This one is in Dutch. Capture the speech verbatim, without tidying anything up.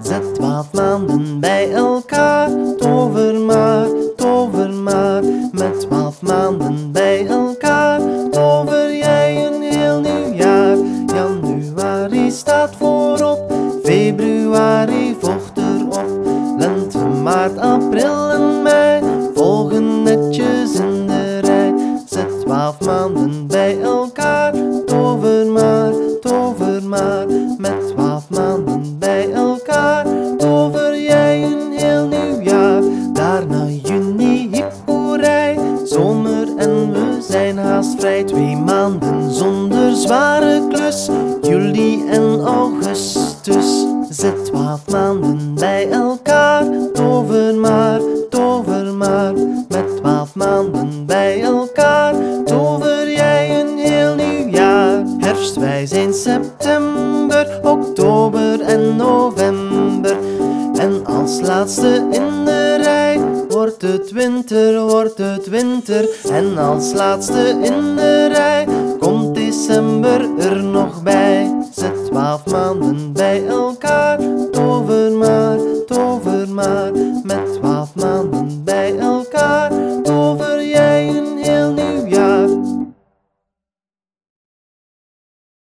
Zet twaalf maanden bij elkaar, tover maar, tover maar. Met twaalf maanden bij elkaar, tover jij een heel nieuw jaar. Januari staat voorop, februari volgt erop. Lente, maart, april en mei volgen netjes in de rij. Zet twaalf maanden bij elkaar, tover maar, tover maar. Met twaalf maanden bij elkaar, tover jij een heel nieuw jaar. Daarna juni, hip hoerij, zomer en we zijn haast vrij. Twee maanden zonder zware klus, juli en augustus. Zet twaalf maanden bij elkaar, tover maar, tover maar. Met twaalf maanden bij elkaar, tover jij een heel nieuw jaar. Herfst, wij zijn september, oktober en november. En als laatste in de rij wordt het winter, wordt het winter. En als laatste in de rij komt december er nog bij. Zet twaalf maanden